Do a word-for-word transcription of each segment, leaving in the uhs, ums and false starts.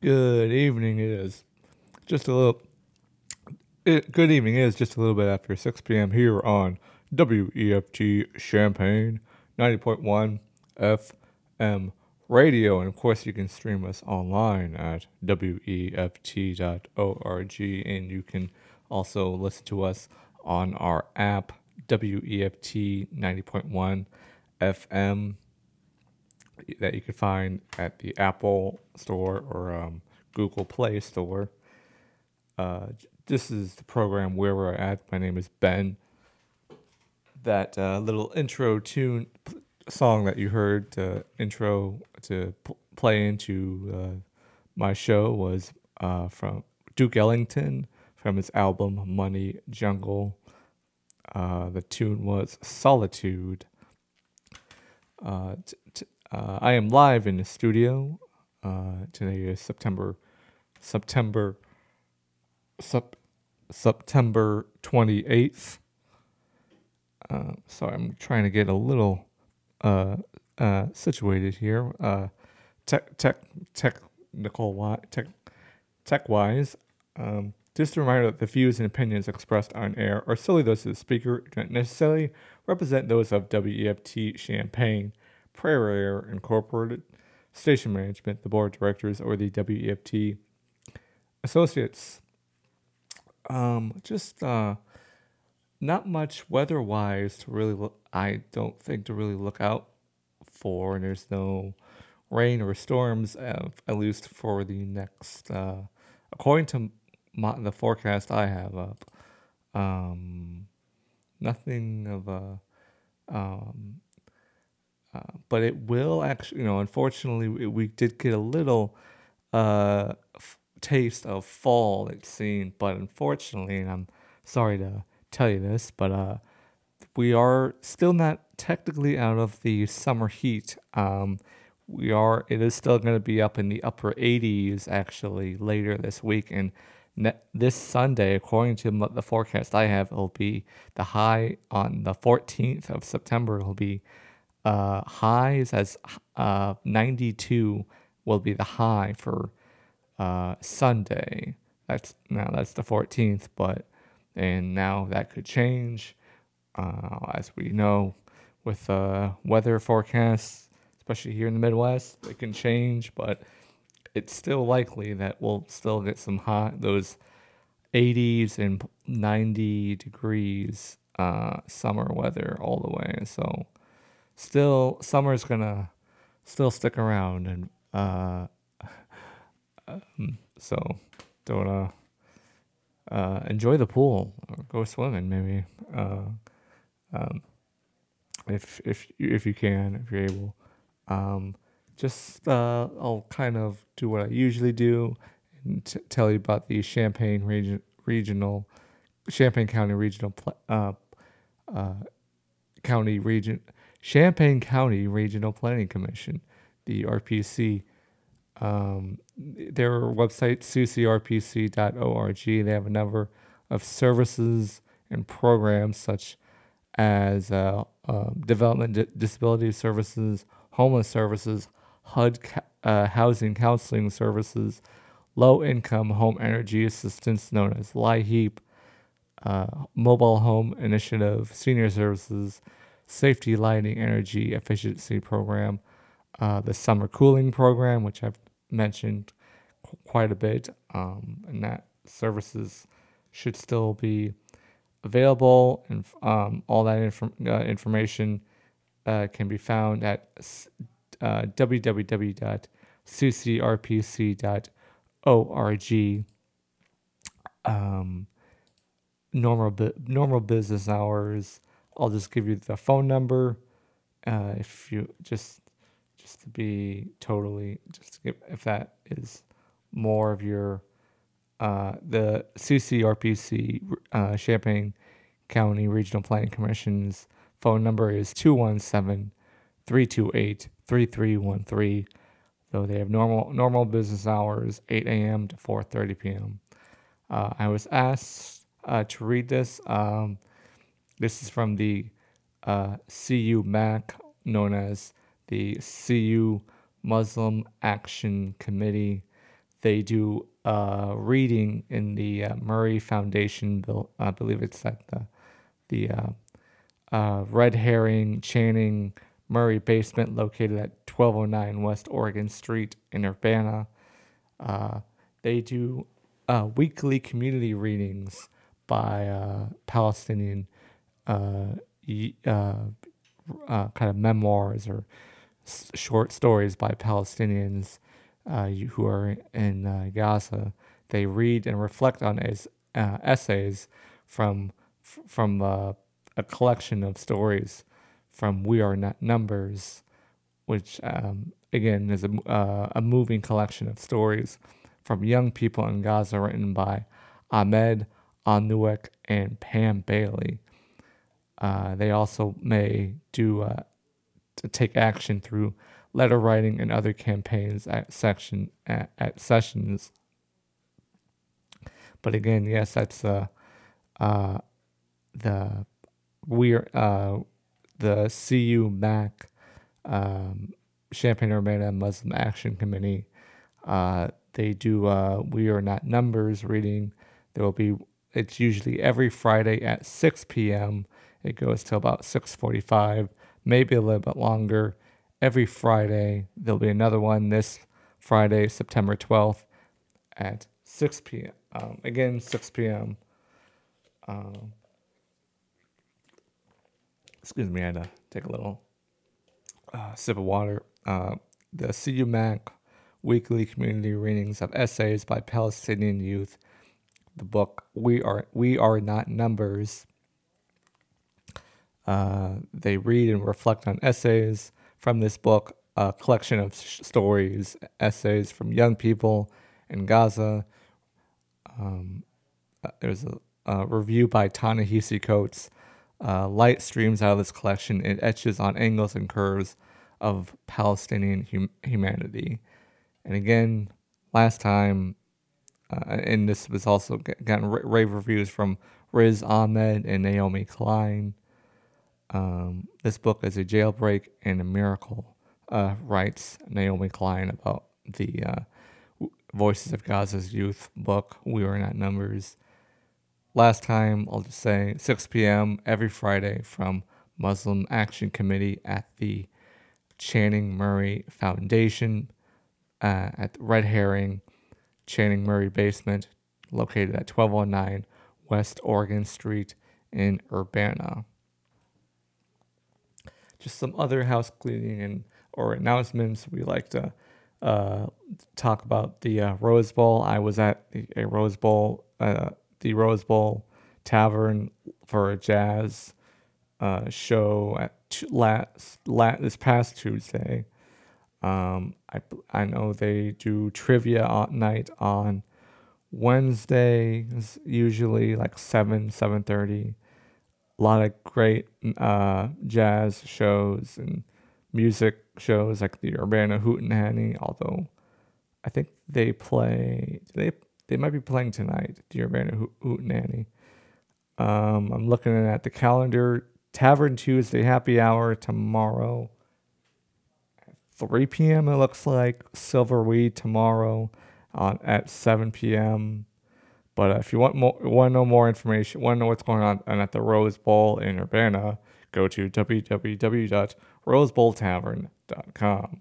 Good evening. It is just a little. It, good evening. It is just a little bit after six p m here on W E F T Champaign ninety point one F M radio, and of course you can stream us online at W E F T dot org, and you can also listen to us on our app W E F T ninety point one F M that you can find at the Apple Store or um, Google Play Store. Uh, this is the program where we're at. My name is Ben. That uh, little intro tune p- song that you heard to intro to p- play into uh, my show was uh, from Duke Ellington from his album Money Jungle. Uh, the tune was Solitude. Uh, t- t- uh, I am live in the studio. Uh, today is September September Sep- September twenty-eighth. Uh, sorry, I'm trying to get a little uh, uh, situated here. Uh, tech, tech, technical, wi- tech, tech wise. Um, just a reminder that the views and opinions expressed on air are solely those of the speaker, do not necessarily represent those of W E F T Champaign, Prairie Air Incorporated, station management, the board of directors, or the W E F T associates. Um, just uh, not much weather-wise to really look. I don't think to really look out for, and there's no rain or storms, uh, at least for the next. Uh, according to my, the forecast I have up, um, nothing of a. Um, uh, but it will actually, you know, unfortunately, we, we did get a little uh, f- taste of fall, it seemed, but unfortunately, and I'm sorry to tell you this, but uh, we are still not technically out of the summer heat. Um, we are. It is still going to be up in the upper eighties actually later this week, and ne- this Sunday, according to m- the forecast I have, it'll be the high on the fourteenth of September. It'll be uh, highs as uh, ninety-two will be the high for uh, Sunday. That's now that's the fourteenth, but and now that could change. Uh, as we know, with uh, weather forecasts, especially here in the Midwest, it can change, but it's still likely that we'll still get some hot, those eighties and ninety degrees uh, summer weather all the way. So still, summer's gonna still stick around, and uh, so don't uh, uh, enjoy the pool or go swimming maybe uh, um, if if if you can, if you're able. Um, just uh, I'll kind of do what I usually do and t- tell you about the Champaign region, regional, Champaign County Regional pl- uh, uh, County Region, Champaign County Regional Planning Commission, the R P C. Um, their website, c c r p c dot org. They have a number of services and programs such as uh, um, development di- disability services, homeless services, H U D ca- uh, housing counseling services, low income home energy assistance known as LIHEAP, uh, mobile home initiative, senior services, safety lighting energy efficiency program, uh, the summer cooling program, which I've mentioned qu- quite a bit, um, and that services should still be available, and um, all that inform- uh, information uh, can be found at uh, w w w dot c c r p c dot org. Um, normal bu- normal business hours. I'll just give you the phone number uh, if you just just to be totally just to get, if that is more of your uh, the C C R P C uh, Champaign County Regional Planning Commission's phone number is two one seven, three two eight, three three one three. Though they have normal normal business hours, eight a.m. to four thirty p.m. Uh, I was asked uh, to read this. Um, this is from the uh, C U M A C, known as the C U Muslim Action Committee. they do uh, reading in the uh, Murray Foundation. Bill, I believe it's at the the uh, uh, Red Herring Channing Murray basement located at twelve oh nine West Oregon Street in Urbana. Uh, they do uh, weekly community readings by uh, Palestinian uh, uh, uh, kind of memoirs or s- short stories by Palestinians uh, who are in uh, Gaza. They read and reflect on as uh, essays from f- from uh, a collection of stories from We Are Not Numbers, which um, again is a, uh, a moving collection of stories from young people in Gaza written by Ahmed Anuek and Pam Bailey. Uh, they also may do uh, to take action through letter writing and other campaigns at section at, at sessions. But again, yes, that's uh, uh, the we're uh, the C U M A C um, Champaign-Urbana Muslim Action Committee. Uh, they do uh, We Are Not Numbers reading. There will be, it's usually every Friday at six p.m. It goes till about six forty-five, maybe a little bit longer. Every Friday, there'll be another one this Friday, September twelfth at six p.m. Um, again, six p.m. Um, excuse me, I had to take a little uh, sip of water. Uh, the C U M A C weekly community readings of essays by Palestinian youth. The book We Are We Are Not Numbers. Uh, they read and reflect on essays from this book, a collection of sh- stories, essays from young people in Gaza. Um, uh, there's a, a review by Ta-Nehisi Coates. Uh, light streams out of this collection. It etches on angles and curves of Palestinian hum- humanity. And again, last time, uh, and this was also get, gotten r- rave reviews from Riz Ahmed and Naomi Klein. Um, this book is a jailbreak and a miracle, uh, writes Naomi Klein about the uh, Voices of Gaza's Youth book, We Are Not Numbers. Last time, I'll just say six p.m. every Friday from Muslim Action Committee at the Channing Murray Foundation uh, at Red Herring, Channing Murray basement, located at twelve oh nine West Oregon Street in Urbana. Just some other house cleaning and or announcements. We like to uh, talk about the uh, Rose Bowl. I was at a Rose Bowl, uh, the Rose Bowl Tavern for a jazz uh, show at t- last, last this past Tuesday. Um, I I know they do trivia on, night on Wednesdays, usually like seven seven thirty. A lot of great uh, jazz shows and music shows like the Urbana Hootenanny. Although I think they play, they they might be playing tonight. The Urbana Ho- Hootenanny. Um, I'm looking at the calendar. Tavern Tuesday happy hour tomorrow, three p.m. It looks like. Silverweed tomorrow, on at seven p.m. But uh, if you want more, want to know more information, want to know what's going on at the Rose Bowl in Urbana, go to w w w dot rose bowl tavern dot com.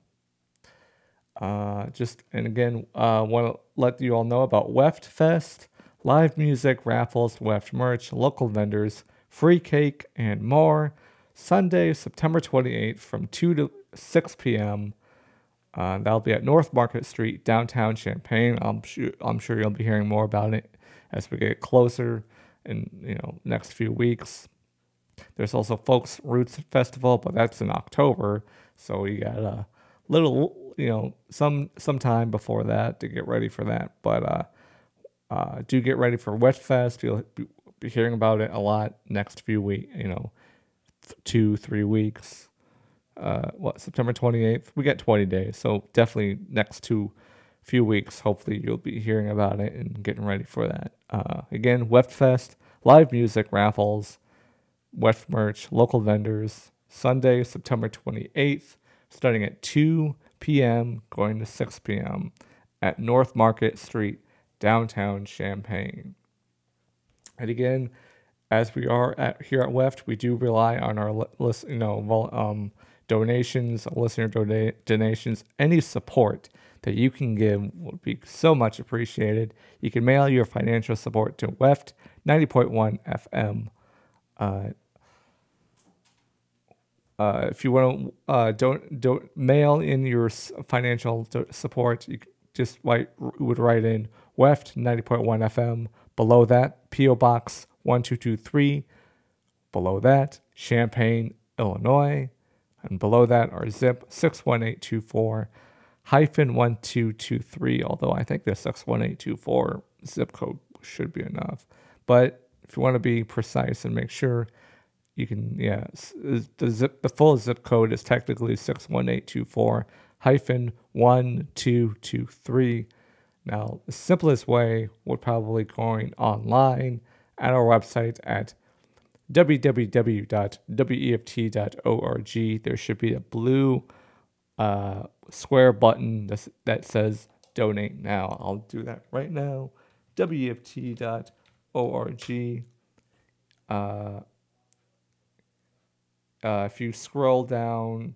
Uh, just and again, uh, want to let you all know about Weft Fest, live music, raffles, Weft merch, local vendors, free cake, and more. Sunday, September twenty-eighth, from two to six p.m. Uh, that'll be at North Market Street, downtown Champaign. I'm sure I'm sure you'll be hearing more about it as we get closer in you know next few weeks. There's also Folks Roots Festival, but that's in October, so you got a little you know some some time before that to get ready for that. But uh, uh, do get ready for Wet Fest. You'll be hearing about it a lot next few weeks. You know, th- two three weeks. Uh, what September twenty-eighth? We got twenty days, so definitely next two few weeks. Hopefully, you'll be hearing about it and getting ready for that. Uh, again, Weft Fest, live music, raffles, Weft merch, local vendors. Sunday, September twenty-eighth, starting at two p.m. going to six p.m. at North Market Street, downtown Champaign. And again, as we are at here at W E F T, we do rely on our list, you know, um, donations, listener dona- donations, any support that you can give would be so much appreciated. You can mail your financial support to W E F T, ninety point one F M. Uh, uh, if you want to uh, don't don't mail in your financial do- support, you just write would write in W E F T, ninety point one F M. Below that, P O Box one two two three. Below that, Champaign, Illinois. And below that, our zip six one eight two four hyphen one two two three. Although I think the six one eight two four zip code should be enough. But if you want to be precise and make sure, you can, yeah, the zip, the full zip code is technically six one eight two four hyphen one two two three. Now, the simplest way would probably going online at our website at w w w dot w e f t dot org. There should be a blue uh, square button that says donate now. I'll do that right now. w e f t dot org. Uh, uh, if you scroll down,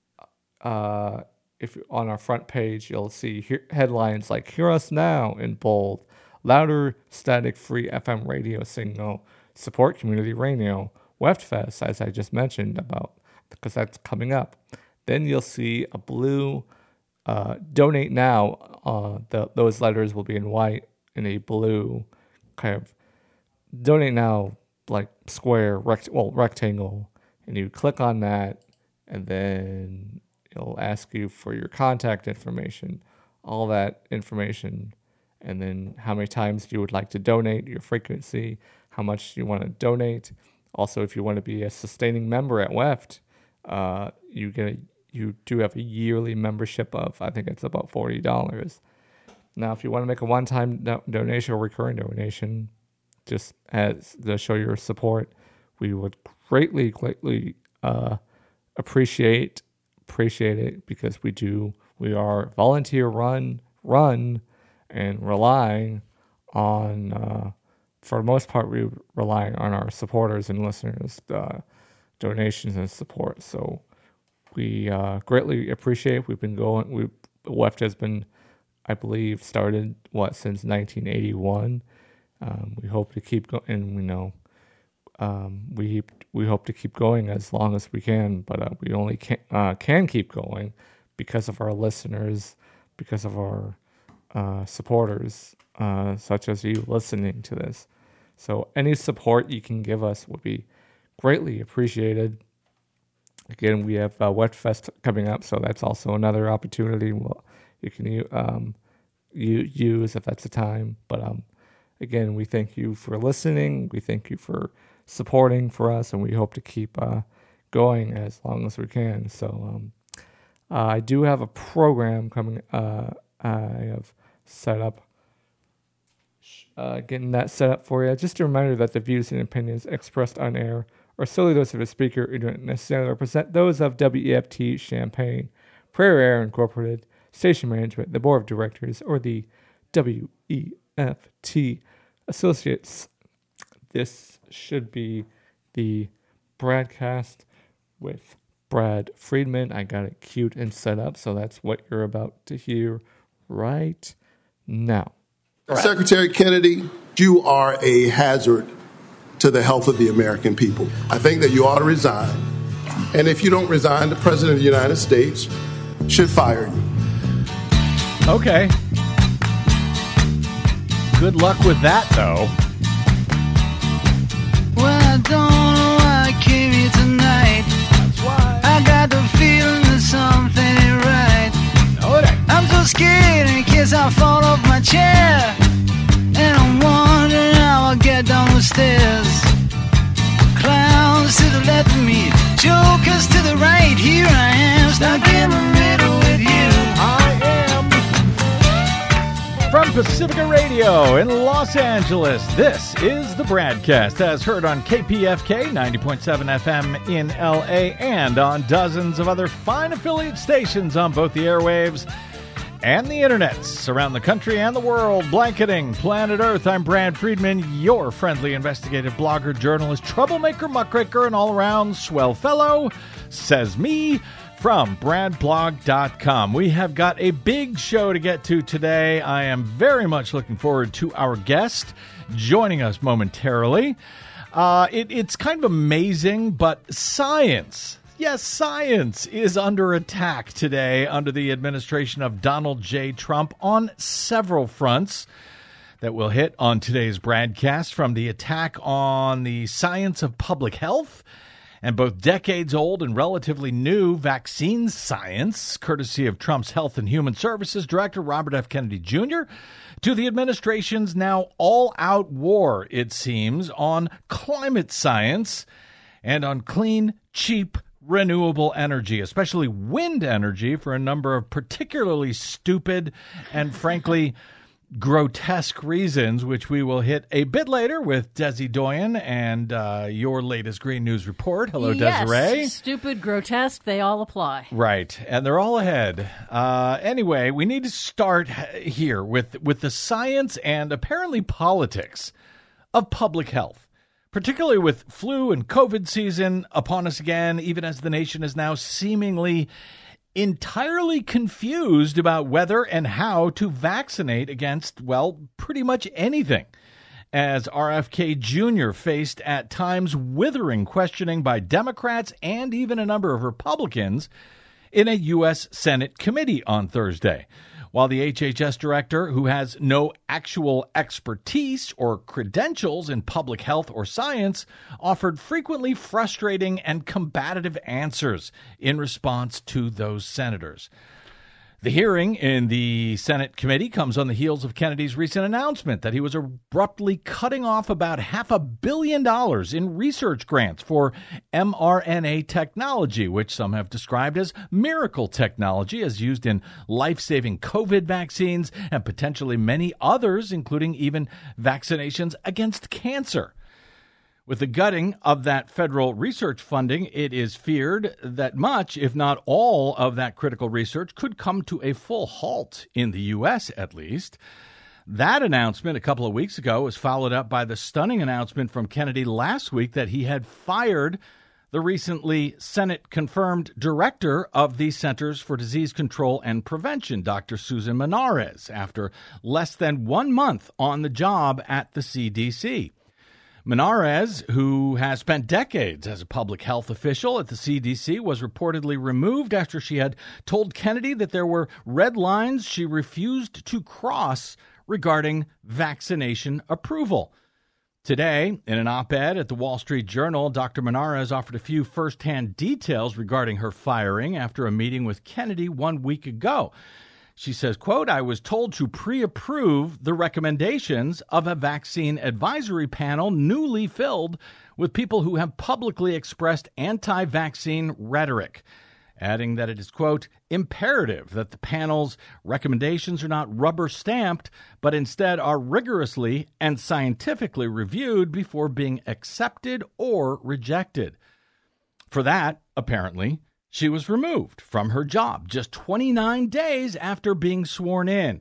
uh, if on our front page, you'll see he- headlines like "Hear Us Now" in bold, louder, static-free F M radio signal, support community radio, W E F T Fest, as I just mentioned about, because that's coming up. Then you'll see a blue uh, "Donate Now." Uh, the, those letters will be in white in a blue kind of "Donate Now" like square, rect- well rectangle, and you click on that, and then it'll ask you for your contact information, all that information, and then how many times you would like to donate, your frequency, how much you want to donate. Also, if you want to be a sustaining member at W E F T, uh, you get a, you do have a yearly membership of, I think it's about forty dollars. Now, if you want to make a one-time do- donation or recurring donation, just as to show your support, we would greatly, greatly uh, appreciate appreciate it, because we do we are volunteer run run and relying on uh, for the most part we rely on our supporters and listeners uh, donations and support. So we uh, greatly appreciate. We've been going. We W E F T has been, I believe, started what since nineteen eighty-one. Um, we hope to keep going, and we know um, we we hope to keep going as long as we can. But uh, we only can uh, can keep going because of our listeners, because of our uh, supporters, uh, such as you listening to this. So any support you can give us would be greatly appreciated. Again, we have uh, W E F T Fest coming up, so that's also another opportunity we'll, you can um, you use if that's the time. But um, again, we thank you for listening. We thank you for supporting for us, and we hope to keep uh, going as long as we can. So um, uh, I do have a program coming. Uh, I have set up. Uh, getting that set up for you. Just a reminder that the views and opinions expressed on air are solely those of the speaker and don't necessarily represent those of W E F T Champaign, Prairie Air Incorporated, station management, the board of directors, or the W E F T associates. This should be the broadcast with Brad Friedman. I got it queued and set up, so that's what you're about to hear right now. Secretary Kennedy, you are a hazard to the health of the American people. I think that you ought to resign. And if you don't resign, the President of the United States should fire you. Okay. Good luck with that, though. Well, I don't know why I came here tonight. That's why. I got the feeling that something ain't right. No, it ain't. I'm so scared in case I fall off my chair. And I'm wondering how I'll get down the stairs. Clowns to the left of me, jokers to the right. Here I am, stuck in the middle with you. I am. From Pacifica Radio in Los Angeles, this is the Bradcast, as heard on K P F K ninety point seven F M in L A and on dozens of other fine affiliate stations on both the airwaves and the internets around the country and the world, blanketing planet Earth. I'm Brad Friedman, your friendly investigative blogger, journalist, troublemaker, muckraker, and all-around swell fellow, says me, from brad blog dot com. We have got a big show to get to today. I am very much looking forward to our guest joining us momentarily. Uh, it, it's kind of amazing, but science, yes, science is under attack today under the administration of Donald J. Trump on several fronts that we'll hit on today's broadcast, from the attack on the science of public health and both decades-old and relatively new vaccine science, courtesy of Trump's Health and Human Services Director, Robert F. Kennedy Junior, to the administration's now all-out war, it seems, on climate science and on clean, cheap, renewable energy, especially wind energy, for a number of particularly stupid and, frankly, grotesque reasons, which we will hit a bit later with Desi Doyen and uh, your latest Green News report. Hello, yes, Desiree. Stupid, grotesque, they all apply. Right, and they're all ahead. Uh, anyway, we need to start here with, with the science and apparently politics of public health, particularly with flu and COVID season upon us again, even as the nation is now seemingly entirely confused about whether and how to vaccinate against, well, pretty much anything, as R F K Junior faced at times withering questioning by Democrats and even a number of Republicans in a U S Senate committee on Thursday. While the H H S director, who has no actual expertise or credentials in public health or science, offered frequently frustrating and combative answers in response to those senators. The hearing in the Senate committee comes on the heels of Kennedy's recent announcement that he was abruptly cutting off about half a billion dollars in research grants for mRNA technology, which some have described as miracle technology, as used in life-saving COVID vaccines and potentially many others, including even vaccinations against cancer. With the gutting of that federal research funding, it is feared that much, if not all, of that critical research could come to a full halt in the U S, at least. That announcement a couple of weeks ago was followed up by the stunning announcement from Kennedy last week that he had fired the recently Senate-confirmed director of the Centers for Disease Control and Prevention, Doctor Susan Menarez, after less than one month on the job at the C D C. Menarez, who has spent decades as a public health official at the C D C, was reportedly removed after she had told Kennedy that there were red lines she refused to cross regarding vaccination approval. Today, in an op-ed at the Wall Street Journal, Doctor Menarez offered a few first-hand details regarding her firing after a meeting with Kennedy one week ago. She says, quote, "I was told to pre-approve the recommendations of a vaccine advisory panel newly filled with people who have publicly expressed anti-vaccine rhetoric," adding that it is, quote, "imperative that the panel's recommendations are not rubber-stamped, but instead are rigorously and scientifically reviewed before being accepted or rejected." For that, apparently, she was removed from her job just twenty-nine days after being sworn in.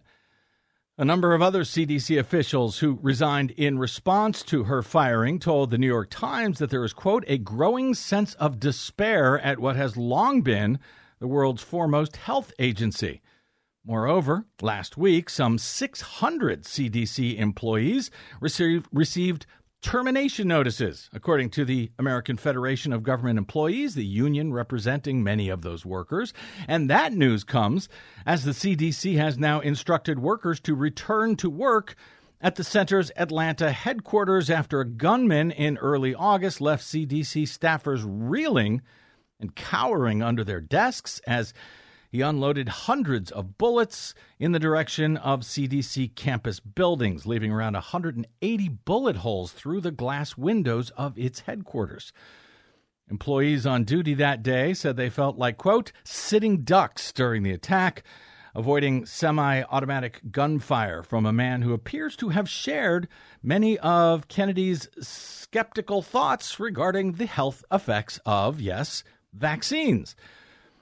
A number of other C D C officials who resigned in response to her firing told the New York Times that there is, quote, "a growing sense of despair at what has long been the world's foremost health agency." Moreover, last week, some six hundred C D C employees received, received termination notices, according to the American Federation of Government Employees, the union representing many of those workers. And that news comes as the C D C has now instructed workers to return to work at the center's Atlanta headquarters after a gunman in early August left C D C staffers reeling and cowering under their desks as he unloaded hundreds of bullets in the direction of C D C campus buildings, leaving around one hundred eighty bullet holes through the glass windows of its headquarters. Employees on duty that day said they felt like, quote, "sitting ducks" during the attack, avoiding semi-automatic gunfire from a man who appears to have shared many of Kennedy's skeptical thoughts regarding the health effects of, yes, vaccines.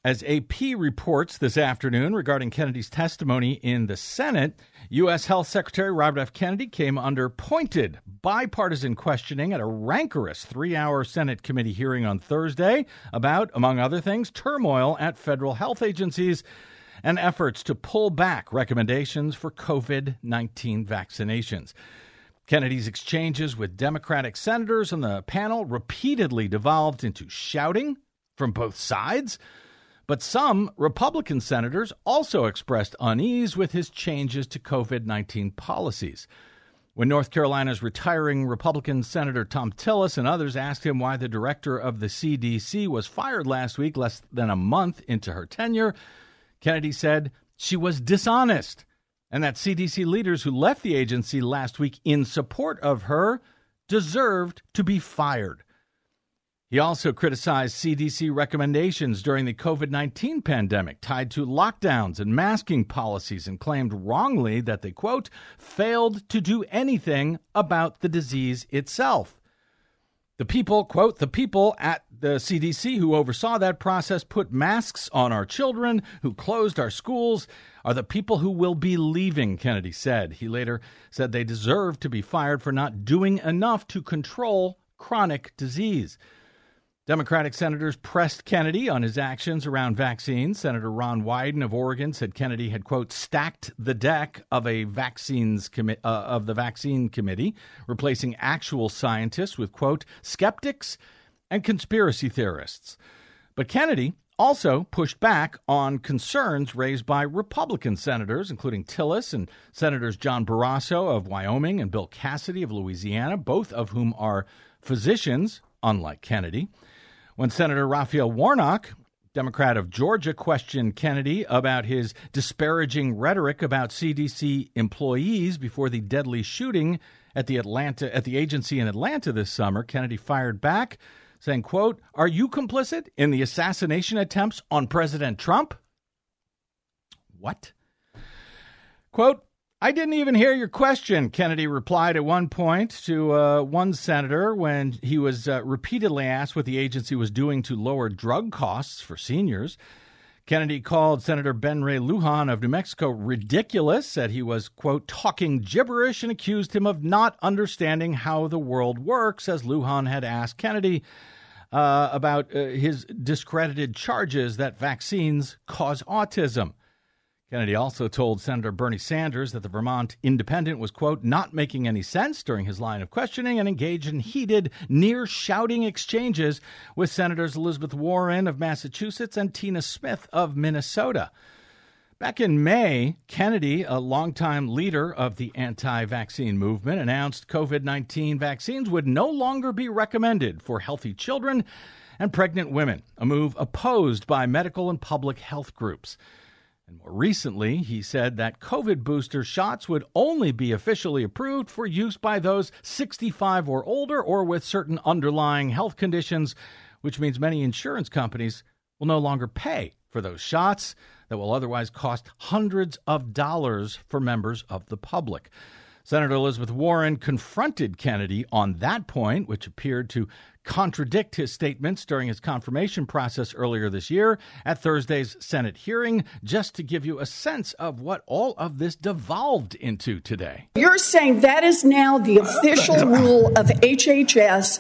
As A P reports this afternoon regarding Kennedy's testimony in the Senate, U S. Health Secretary Robert F. Kennedy came under pointed bipartisan questioning at a rancorous three-hour Senate committee hearing on Thursday about, among other things, turmoil at federal health agencies and efforts to pull back recommendations for covid nineteen vaccinations. Kennedy's exchanges with Democratic senators on the panel repeatedly devolved into shouting from both sides. But some Republican senators also expressed unease with his changes to covid nineteen policies. When North Carolina's retiring Republican Senator Thom Tillis and others asked him why the director of the C D C was fired last week, less than a month into her tenure, Kennedy said she was dishonest and that C D C leaders who left the agency last week in support of her deserved to be fired. He also criticized C D C recommendations during the covid nineteen pandemic tied to lockdowns and masking policies and claimed wrongly that they, quote, failed to do anything about the disease itself. The people, quote, the people at the C D C who oversaw that process put masks on our children, who closed our schools, are the people who will be leaving, Kennedy said. He later said they deserve to be fired for not doing enough to control chronic disease. Democratic senators pressed Kennedy on his actions around vaccines. Senator Ron Wyden of Oregon said Kennedy had, quote, stacked the deck of a vaccines commi- uh, of the vaccine committee, replacing actual scientists with, quote, skeptics and conspiracy theorists. But Kennedy also pushed back on concerns raised by Republican senators, including Tillis and Senators John Barrasso of Wyoming and Bill Cassidy of Louisiana, both of whom are physicians, unlike Kennedy. When Senator Raphael Warnock, Democrat of Georgia, questioned Kennedy about his disparaging rhetoric about C D C employees before the deadly shooting at the Atlanta at the agency in Atlanta this summer, Kennedy fired back, saying, quote, are you complicit in the assassination attempts on President Trump? What? Quote, I didn't even hear your question, Kennedy replied at one point to uh, one senator when he was uh, repeatedly asked what the agency was doing to lower drug costs for seniors. Kennedy called Senator Ben Ray Lujan of New Mexico ridiculous, said he was, quote, talking gibberish, and accused him of not understanding how the world works, as Lujan had asked Kennedy uh, about uh, his discredited charges that vaccines cause autism. Kennedy also told Senator Bernie Sanders that the Vermont Independent was, quote, not making any sense during his line of questioning, and engaged in heated, near-shouting exchanges with Senators Elizabeth Warren of Massachusetts and Tina Smith of Minnesota. Back in May, Kennedy, a longtime leader of the anti-vaccine movement, announced covid nineteen vaccines would no longer be recommended for healthy children and pregnant women, a move opposed by medical and public health groups. And more recently, he said that COVID booster shots would only be officially approved for use by those sixty-five or older or with certain underlying health conditions, which means many insurance companies will no longer pay for those shots that will otherwise cost hundreds of dollars for members of the public. Senator Elizabeth Warren confronted Kennedy on that point, which appeared to contradict his statements during his confirmation process earlier this year at Thursday's Senate hearing, just to give you a sense of what all of this devolved into today. You're saying that is now the official rule of H H S.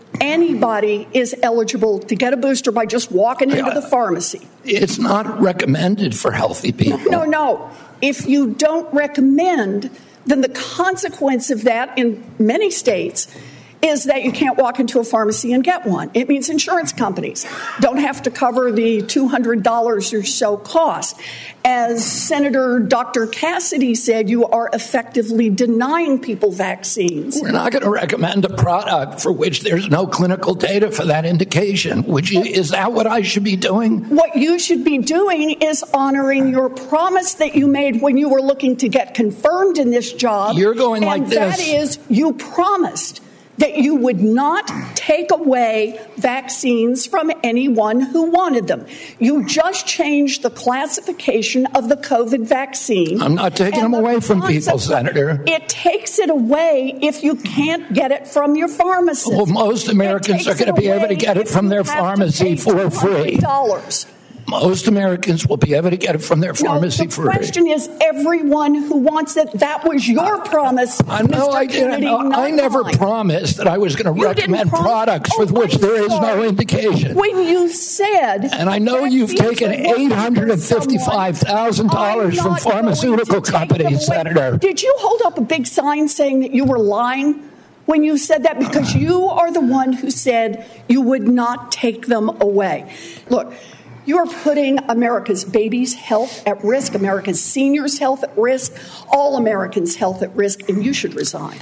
Anybody is eligible to get a booster by just walking into the pharmacy. It's not recommended for healthy people. No, no. If you don't recommend, then the consequence of that in many states is that you can't walk into a pharmacy and get one. It means insurance companies don't have to cover the two hundred dollars or so cost. As Senator Doctor Cassidy said, you are effectively denying people vaccines. We're not going to recommend a product for which there's no clinical data for that indication. Would you? Is that what I should be doing? What you should be doing is honoring your promise that you made when you were looking to get confirmed in this job. You're going like and this. That is, you promised that you would not take away vaccines from anyone who wanted them. You just changed the classification of the COVID vaccine. I'm not taking them away from people, Senator. It takes it away if you can't get it from your pharmacist. Well, most Americans are going to be able to get it from their pharmacy for free. Dollars. Most Americans will be able to get it from their pharmacy no, the for free. The question is everyone who wants it. That was your promise, I know Mister I didn't. Kennedy, I never mine. promised that I was going to recommend prom- products oh, with which I'm there is sorry. no indication. When you said, and I know you've taken eight hundred fifty-five thousand dollars from pharmaceutical companies, Senator. Did you hold up a big sign saying that you were lying when you said that? Because you are the one who said you would not take them away. Look, you're putting America's babies' health at risk, America's seniors' health at risk, all Americans' health at risk, and you should resign.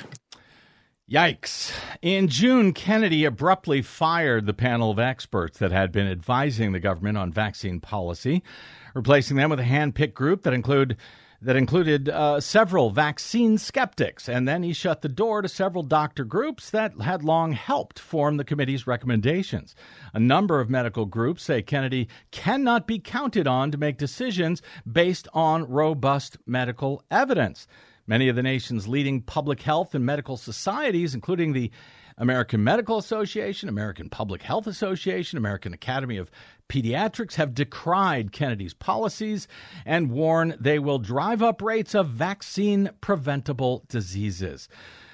Yikes. In June, Kennedy abruptly fired the panel of experts that had been advising the government on vaccine policy, replacing them with a hand-picked group that include that included uh, several vaccine skeptics. And then he shut the door to several doctor groups that had long helped form the committee's recommendations. A number of medical groups say Kennedy cannot be counted on to make decisions based on robust medical evidence. Many of the nation's leading public health and medical societies, including the American Medical Association, American Public Health Association, American Academy of Pediatrics, have decried Kennedy's policies and warn they will drive up rates of vaccine-preventable diseases.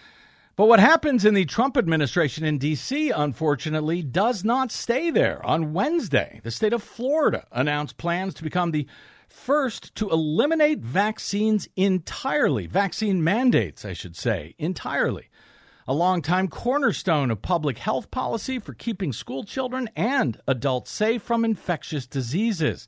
But what happens in the Trump administration in D C, unfortunately, does not stay there. On Wednesday, the state of Florida announced plans to become the first to eliminate vaccines entirely, vaccine mandates, I should say, entirely. A longtime cornerstone of public health policy for keeping school children and adults safe from infectious diseases.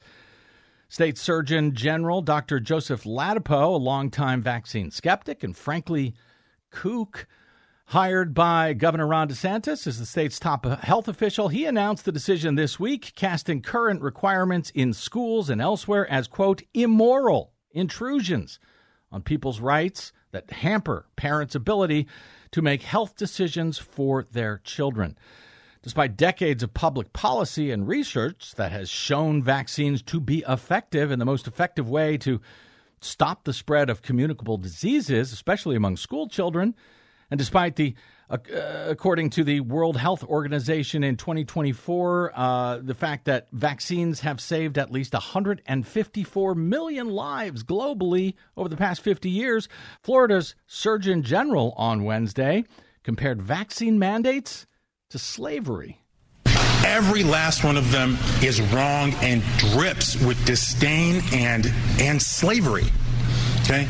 State Surgeon General Doctor Joseph Ladapo, a longtime vaccine skeptic and frankly kook, hired by Governor Ron DeSantis as the state's top health official, he announced the decision this week, casting current requirements in schools and elsewhere as, quote, immoral intrusions on people's rights that hamper parents' ability to make health decisions for their children. Despite decades of public policy and research that has shown vaccines to be effective and the most effective way to stop the spread of communicable diseases, especially among school children, and despite the, uh, according to the World Health Organization in twenty twenty-four, uh, the fact that vaccines have saved at least one hundred fifty-four million lives globally over the past fifty years, Florida's Surgeon General on Wednesday compared vaccine mandates to slavery. Every last one of them is wrong and drips with disdain and and slavery. Okay?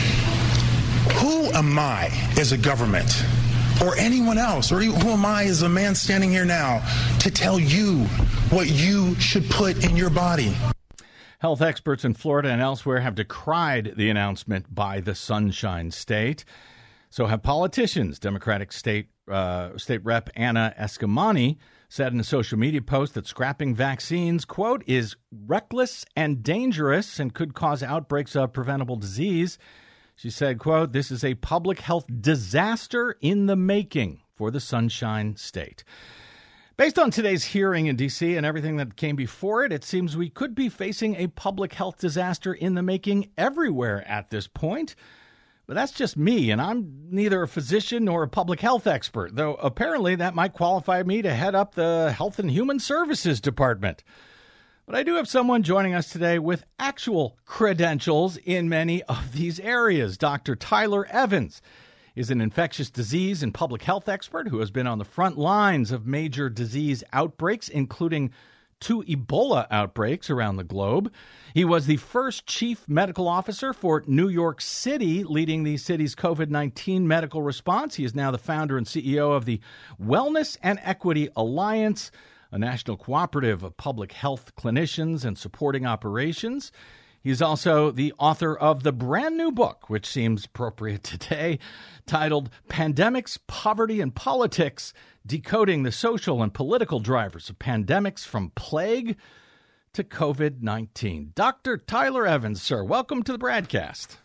Who am I as a government or anyone else, or who am I as a man standing here now to tell you what you should put in your body? Health experts in Florida and elsewhere have decried the announcement by the Sunshine State. So have politicians. Democratic State uh, State Rep Anna Eskamani said in a social media post that scrapping vaccines, quote, is reckless and dangerous and could cause outbreaks of preventable disease. She said, quote, this is a public health disaster in the making for the Sunshine State. Based on today's hearing in D C and everything that came before it, it seems we could be facing a public health disaster in the making everywhere at this point. But that's just me, and I'm neither a physician nor a public health expert, though apparently that might qualify me to head up the Health and Human Services Department. But I do have someone joining us today with actual credentials in many of these areas. Doctor Tyler Evans is an infectious disease and public health expert who has been on the front lines of major disease outbreaks, including two Ebola outbreaks around the globe. He was the first chief medical officer for New York City, leading the city's COVID nineteen medical response. He is now the founder and C E O of the Wellness and Equity Alliance, a national cooperative of public health clinicians and supporting operations. He's also the author of the brand new book, which seems appropriate today, titled Pandemics, Poverty, and Politics, Decoding the Social and Political Drivers of Pandemics from Plague to COVID nineteen. Doctor Tyler Evans, sir, welcome to the Bradcast.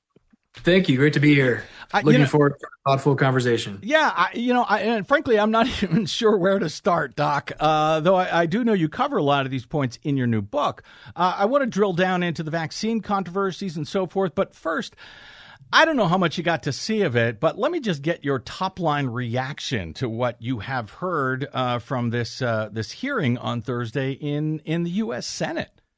Thank you. Great to be here. I, Looking you know, forward to a thoughtful conversation. Yeah, I, you know, I, and frankly, I'm not even sure where to start, Doc, uh, though I, I do know you cover a lot of these points in your new book. Uh, I want to drill down into the vaccine controversies and so forth. But first, I don't know how much you got to see of it, but let me just get your top-line reaction to what you have heard uh, from this uh, this hearing on Thursday in, in the U S Senate.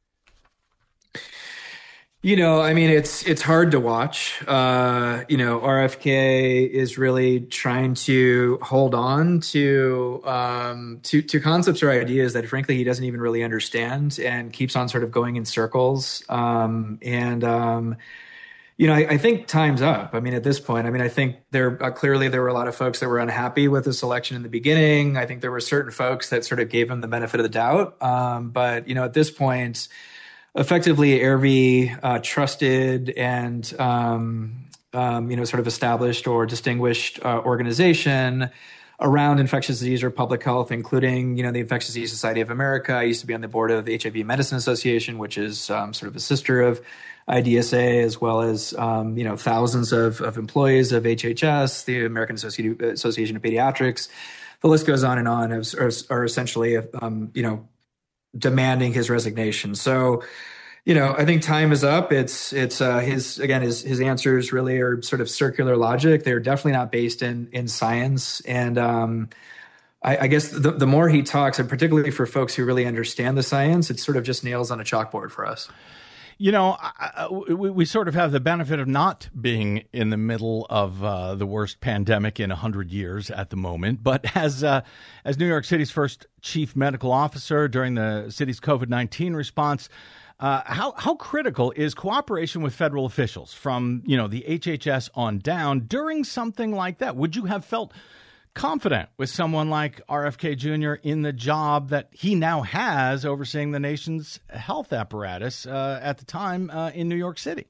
You know, I mean, it's it's hard to watch. Uh, you know, R F K is really trying to hold on to um, to to concepts or ideas that, frankly, he doesn't even really understand, and keeps on sort of going in circles. Um, and um, you know, I, I think time's up. I mean, at this point, I mean, I think there uh, clearly there were a lot of folks that were unhappy with this election in the beginning. I think there were certain folks that sort of gave him the benefit of the doubt. Um, but you know, at this point, effectively, every uh, trusted and um, um, you know sort of established or distinguished uh, organization around infectious disease or public health, including you know the Infectious Disease Society of America. I used to be on the board of the H I V Medicine Association, which is um, sort of a sister of I D S A, as well as um, you know thousands of, of employees of H H S, the American Associ- Association of Pediatrics. The list goes on and on. Are, are essentially um, you know. demanding his resignation. So, you know, I think time is up. It's it's uh, his again his his answers really are sort of circular logic. They're definitely not based in in science. And um, I, I guess the, the more he talks, and particularly for folks who really understand the science, it's sort of just nails on a chalkboard for us. You know, I, we, we sort of have the benefit of not being in the middle of uh, the worst pandemic in one hundred years at the moment. But as uh, as New York City's first chief medical officer during the city's COVID nineteen response, uh, how how critical is cooperation with federal officials from, you know, the H H S on down during something like that? Would you have felt confident with someone like R F K Junior in the job that he now has overseeing the nation's health apparatus uh, at the time uh, in New York City?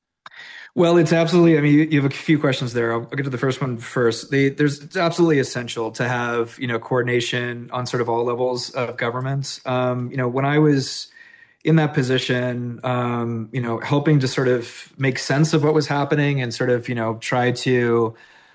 Well, it's absolutely, I mean, you, you have a few questions there. I'll, I'll get to the first one first. The, there's, it's absolutely essential to have, you know, coordination on sort of all levels of government. Um, you know, when I was in that position, um, you know, helping to sort of make sense of what was happening and sort of, you know, try to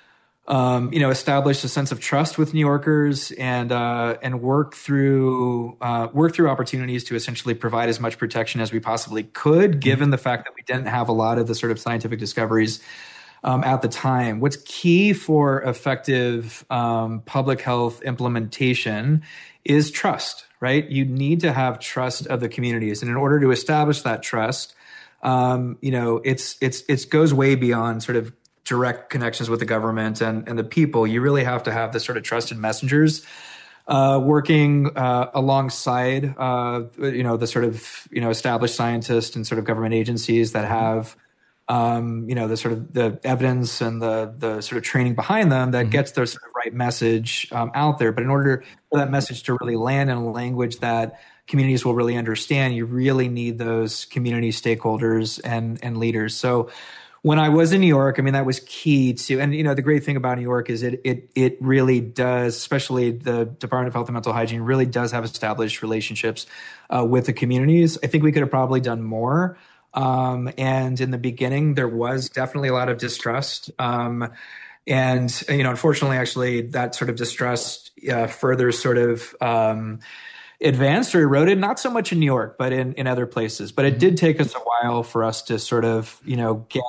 Um, you know, establish a sense of trust with New Yorkers and uh, and work through uh, work through opportunities to essentially provide as much protection as we possibly could, given the fact that we didn't have a lot of the sort of scientific discoveries um, at the time. What's key for effective um, public health implementation is trust, right? You need to have trust of the communities, and in order to establish that trust, um, you know, it's it's it goes way beyond sort of direct connections with the government and, and the people. You really have to have this sort of trusted messengers uh, working uh, alongside, uh, you know, the sort of, you know, established scientists and sort of government agencies that have, um, you know, the sort of the evidence and the the sort of training behind them that mm-hmm. gets their sort of right message um, out there. But in order for that message to really land in a language that communities will really understand, you really need those community stakeholders and and leaders. So when I was in New York, I mean, that was key to, and, you know, the great thing about New York is it it it really does, especially the Department of Health and Mental Hygiene really does have established relationships uh, with the communities. I think we could have probably done more. Um, and in the beginning, there was definitely a lot of distrust. Um, and, you know, unfortunately, actually, that sort of distrust uh, further sort of um, advanced or eroded, not so much in New York, but in, in other places. But it did take us a while for us to sort of, you know, get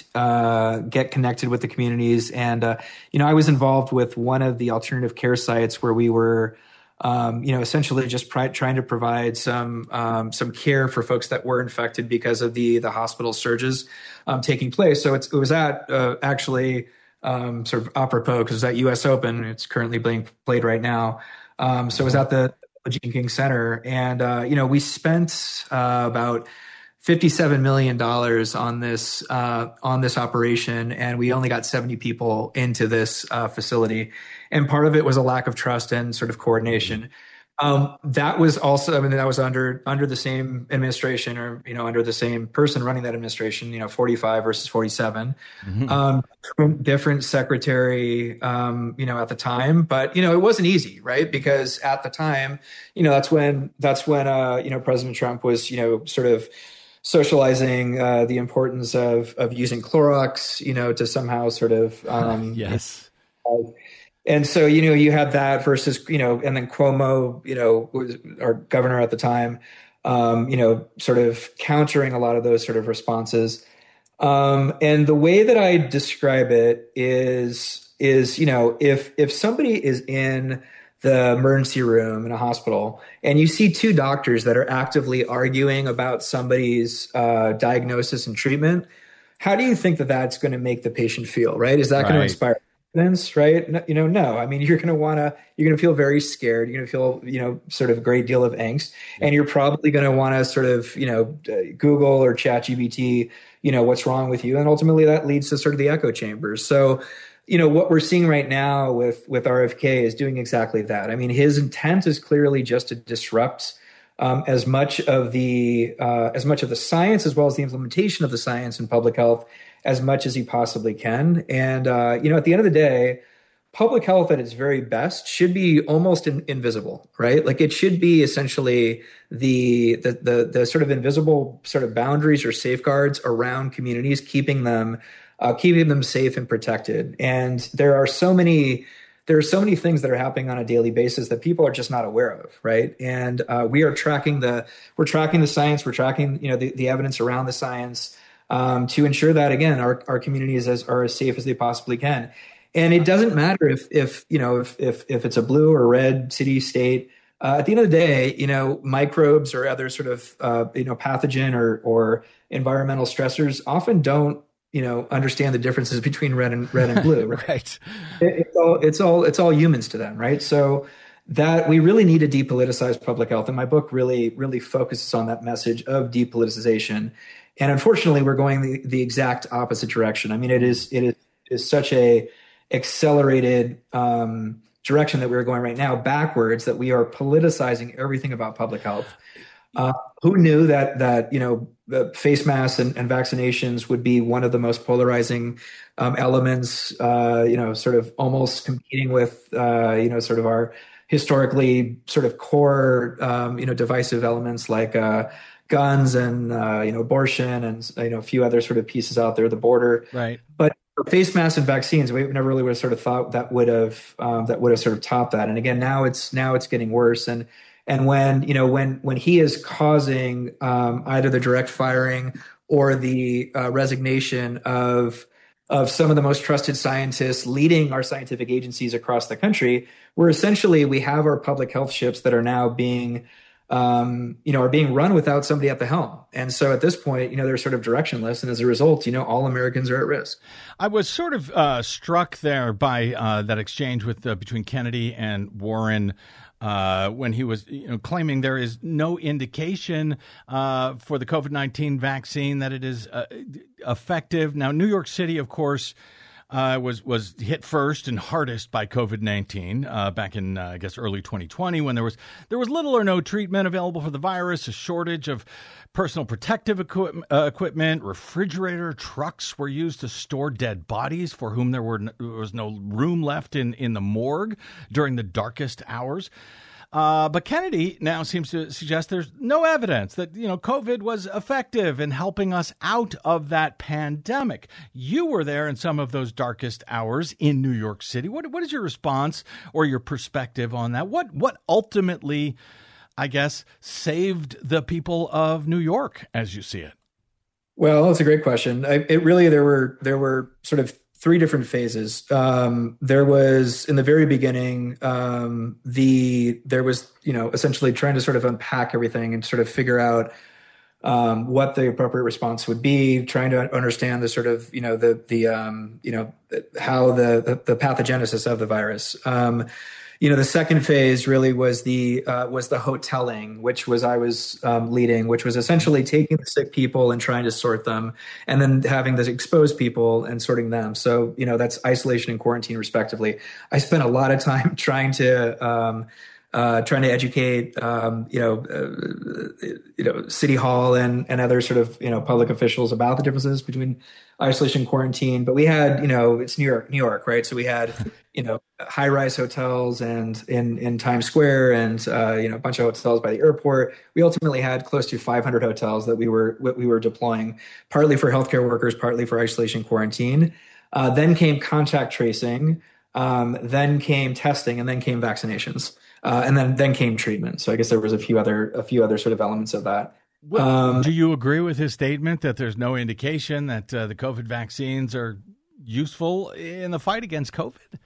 Uh, get connected with the communities. And, uh, you know, I was involved with one of the alternative care sites where we were, um, you know, essentially just pri- trying to provide some um, some care for folks that were infected because of the the hospital surges um, taking place. So it's, it was at uh, actually um, sort of apropos because it was at U S Open. It's currently being played right now. Um, so it was at the Gene King Center. And, uh, you know, we spent uh, about fifty-seven million dollars on this uh, on this operation, and we only got seventy people into this uh, facility. And part of it was a lack of trust and sort of coordination. Um, that was also, I mean, that was under under the same administration, or you know, under the same person running that administration. You know, forty-five versus forty-seven, mm-hmm. um, different secretary, um, you know, at the time. But you know, it wasn't easy, right? Because at the time, you know, that's when that's when uh, you know, President Trump was, you know, sort of socializing uh, the importance of of using Clorox, you know, to somehow sort of um, yes. Uh, and so, you know, you have that versus, you know, and then Cuomo, you know, was our governor at the time, um, you know, sort of countering a lot of those sort of responses. Um, and the way that I describe it is is, you know, if if somebody is in the emergency room in a hospital, and you see two doctors that are actively arguing about somebody's uh, diagnosis and treatment, how do you think that that's going to make the patient feel, right? Is that right. going to inspire confidence, right? No, you know, no. I mean, you're going to want to, you're going to feel very scared. You're going to feel, you know, sort of a great deal of angst, and you're probably going to want to sort of, you know, Google or ChatGPT, you know, what's wrong with you, and ultimately that leads to sort of the echo chambers. So, you know, what we're seeing right now with, with R F K is doing exactly that. I mean, his intent is clearly just to disrupt um, as much of the uh, as much of the science as well as the implementation of the science in public health as much as he possibly can. And uh, you know, at the end of the day, public health at its very best should be almost in, invisible, right? Like it should be essentially the, the the the sort of invisible sort of boundaries or safeguards around communities, keeping them. Uh, keeping them safe and protected. And there are so many, there are so many things that are happening on a daily basis that people are just not aware of, right? And uh, we are tracking the, we're tracking the science, we're tracking, you know, the, the evidence around the science um, to ensure that, again, our, our communities as, are as safe as they possibly can. And it doesn't matter if, if you know, if if if it's a blue or red city, state. Uh, at the end of the day, you know, microbes or other sort of, uh, you know, pathogen or or environmental stressors often don't, you know, understand the differences between red and red and blue. Right. right. It, it's all, it's all, it's all humans to them. Right. So that we really need to depoliticize public health. And my book really, really focuses on that message of depoliticization. And unfortunately, we're going the, the exact opposite direction. I mean, it is, it is, is such a accelerated um, direction that we're going right now backwards, that we are politicizing everything about public health. Uh, who knew that that you know the face masks and, and vaccinations would be one of the most polarizing um, elements? Uh, you know, sort of almost competing with uh, you know sort of our historically sort of core um, you know divisive elements like uh, guns and uh, you know abortion and you know a few other sort of pieces out there, the border. Right. But for face masks and vaccines, we never really would have sort of thought that would have um, that would have sort of topped that. And again, now it's now it's getting worse. And And when, you know, when, when he is causing um, either the direct firing or the uh, resignation of, of some of the most trusted scientists leading our scientific agencies across the country, we're essentially, we have our public health ships that are now being, um, you know, are being run without somebody at the helm. And so at this point, you know, they're sort of directionless. And as a result, you know, all Americans are at risk. I was sort of uh, struck there by uh, that exchange with uh, between Kennedy and Warren. Uh, when he was you know, claiming there is no indication uh, for the COVID nineteen vaccine that it is uh, effective. Now, New York City, of course, uh, was was hit first and hardest by COVID nineteen uh, back in, uh, I guess, early twenty twenty, when there was there was little or no treatment available for the virus, a shortage of personal protective equipment, uh, equipment, refrigerator trucks were used to store dead bodies for whom there were no, there was no room left in, in the morgue during the darkest hours. Uh, but Kennedy now seems to suggest there's no evidence that, you know, COVID was effective in helping us out of that pandemic. You were there in some of those darkest hours in New York City. What what is your response or your perspective on that? What what ultimately, I guess, saved the people of New York as you see it? Well, that's a great question. I, it really, there were there were sort of three different phases. Um, there was in the very beginning, um, the there was you know essentially trying to sort of unpack everything and sort of figure out um, what the appropriate response would be, trying to understand the sort of you know the the um, you know how the, the the pathogenesis of the virus. Um, You know, the second phase really was the uh, was the hoteling, which was I was um, leading, which was essentially taking the sick people and trying to sort them, and then having the exposed people and sorting them. So, you know, that's isolation and quarantine, respectively. I spent a lot of time trying to um, uh, trying to educate, um, you know, uh, you know, City Hall and and other sort of you know public officials about the differences between isolation and quarantine. But we had, you know, it's New York, New York, right? So we had, you know, high-rise hotels and in, in Times Square and, uh, you know, a bunch of hotels by the airport. We ultimately had close to five hundred hotels that we were, we were deploying, partly for healthcare workers, partly for isolation quarantine. Uh, then came contact tracing, um, then came testing, and then came vaccinations. Uh, and then, then came treatment. So I guess there was a few other, a few other sort of elements of that. Well, um, do you agree with his statement that there's no indication that uh, the COVID vaccines are useful in the fight against COVID?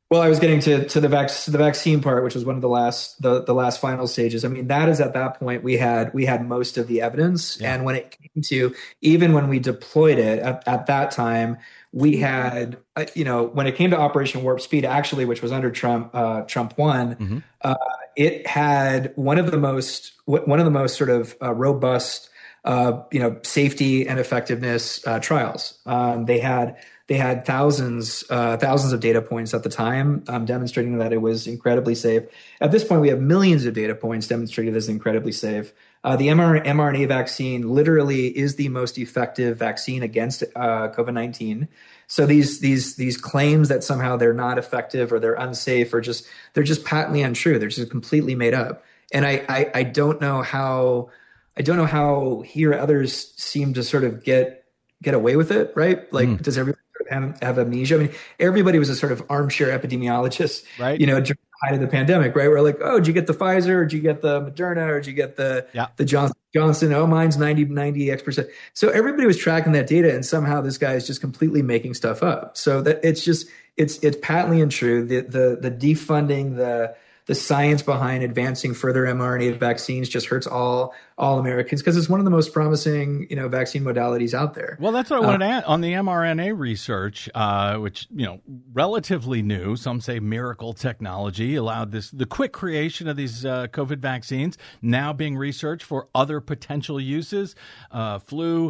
Well, I was getting to to the vac- the vaccine part, which was one of the last the, the last final stages. I mean, that is at that point we had we had most of the evidence, yeah. and when it came to even when we deployed it at, at that time, we had uh, you know when it came to Operation Warp Speed, actually, which was under Trump uh, Trump one, mm-hmm. uh, it had one of the most one of the most sort of uh, robust uh, you know safety and effectiveness uh, trials. Um, they had. They had thousands, uh, thousands of data points at the time, um, demonstrating that it was incredibly safe. At this point, we have millions of data points demonstrating it is incredibly safe. Uh, the mRNA vaccine literally is the most effective vaccine against uh, COVID nineteen. So these these these claims that somehow they're not effective or they're unsafe or just they're just patently untrue. They're just completely made up. And I I, I don't know how I don't know how here others seem to sort of get get away with it, right? Like, mm. does everybody have, have amnesia? I mean, everybody was a sort of armchair epidemiologist, right? You know, during the height of the pandemic, right? We're like, oh, did you get the Pfizer, or did you get the Moderna, or did you get the yeah. the Johnson Johnson? Oh, mine's ninety, ninety X percent. So everybody was tracking that data, and somehow this guy is just completely making stuff up. So that it's just it's it's patently untrue. The the the defunding the the science behind advancing further mRNA vaccines just hurts all all Americans because it's one of the most promising, you know, vaccine modalities out there. Well, that's what I wanted uh, to add on the mRNA research, uh, which, you know, relatively new. Some say miracle technology allowed this the quick creation of these uh, COVID vaccines, now being researched for other potential uses, uh, flu,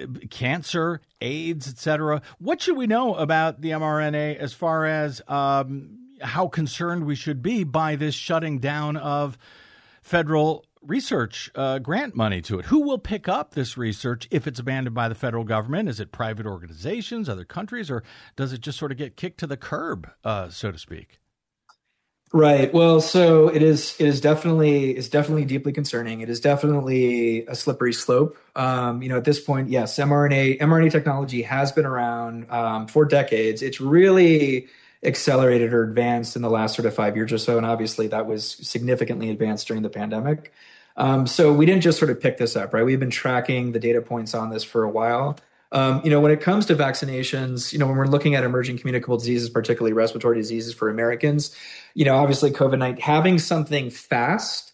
cancer, AIDS, et cetera. What should we know about the mRNA as far as um, how concerned we should be by this shutting down of federal research uh, grant money to it? Who will pick up this research if it's abandoned by the federal government? Is it private organizations, other countries, or does it just sort of get kicked to the curb, uh, so to speak? Right. Well, so it is. It is definitely is definitely deeply concerning. It is definitely a slippery slope. Um, you know, at this point, yes, mRNA mRNA technology has been around um, for decades. It's really accelerated or advanced in the last sort of five years or so. And obviously that was significantly advanced during the pandemic. Um, so we didn't just sort of pick this up, right? We've been tracking the data points on this for a while. Um, you know, when it comes to vaccinations, you know, when we're looking at emerging communicable diseases, particularly respiratory diseases for Americans, you know, obviously COVID nineteen, having something fast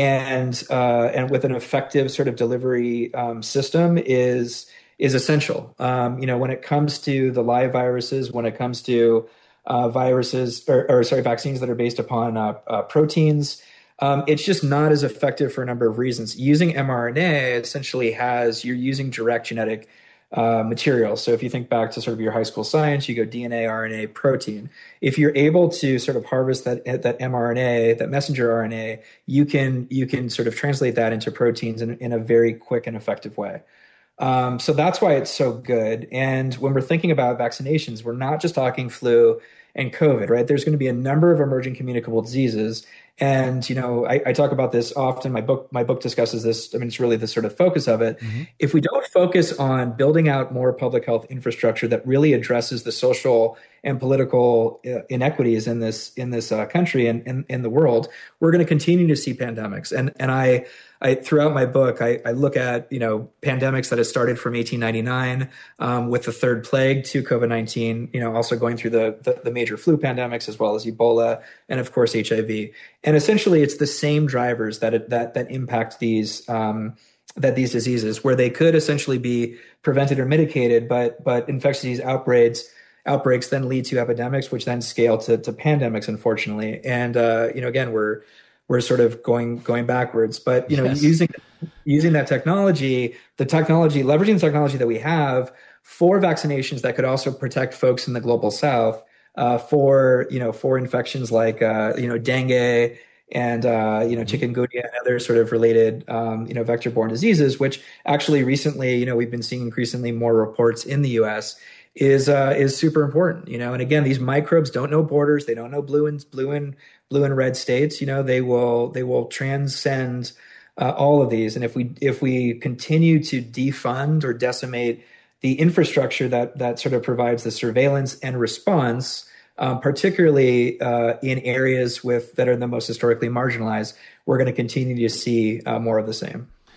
and uh, and with an effective sort of delivery um, system is is essential. Um, you know, when it comes to the live viruses, when it comes to Uh, viruses or, or sorry, vaccines that are based upon uh, uh, proteins. Um, it's just not as effective for a number of reasons. Using mRNA essentially has, you're using direct genetic uh, material. So if you think back to sort of your high school science, you go D N A, R N A, protein. If you're able to sort of harvest that that mRNA, that messenger R N A, you can you can sort of translate that into proteins in, in a very quick and effective way. Um, so that's why it's so good. And when we're thinking about vaccinations, we're not just talking flu and COVID, right? There's going to be a number of emerging communicable diseases. And, you know, I, I talk about this often. My book, my book discusses this. I mean, it's really the sort of focus of it. Mm-hmm. If we don't focus on building out more public health infrastructure that really addresses the social and political uh, inequities in this in this uh, country and in, in the world, we're going to continue to see pandemics. And and I, I throughout my book, I, I look at you know pandemics that have started from eighteen ninety-nine um, with the third plague to COVID nineteen. You know, also going through the, the the major flu pandemics as well as Ebola and of course H I V. And essentially, it's the same drivers that it, that that impact these. Um, that these diseases, where they could essentially be prevented or mitigated, but but infectious disease outbreaks outbreaks then lead to epidemics, which then scale to, to pandemics, unfortunately. And uh, you know, again, we're we're sort of going going backwards. But you know, yes. using using that technology, the technology, leveraging the technology that we have for vaccinations that could also protect folks in the global south uh, for you know for infections like uh, you know dengue. And, uh, you know, chikungunya and other sort of related, um, you know, vector-borne diseases, which actually recently, you know, we've been seeing increasingly more reports in the U S is, uh, is super important, you know, and again, these microbes don't know borders. They don't know blue and blue and blue and red states, you know, they will, they will transcend, uh, all of these. And if we, if we continue to defund or decimate the infrastructure that, that sort of provides the surveillance and response, Um, particularly uh, in areas with that are the most historically marginalized, we're going to continue to see uh, more of the same.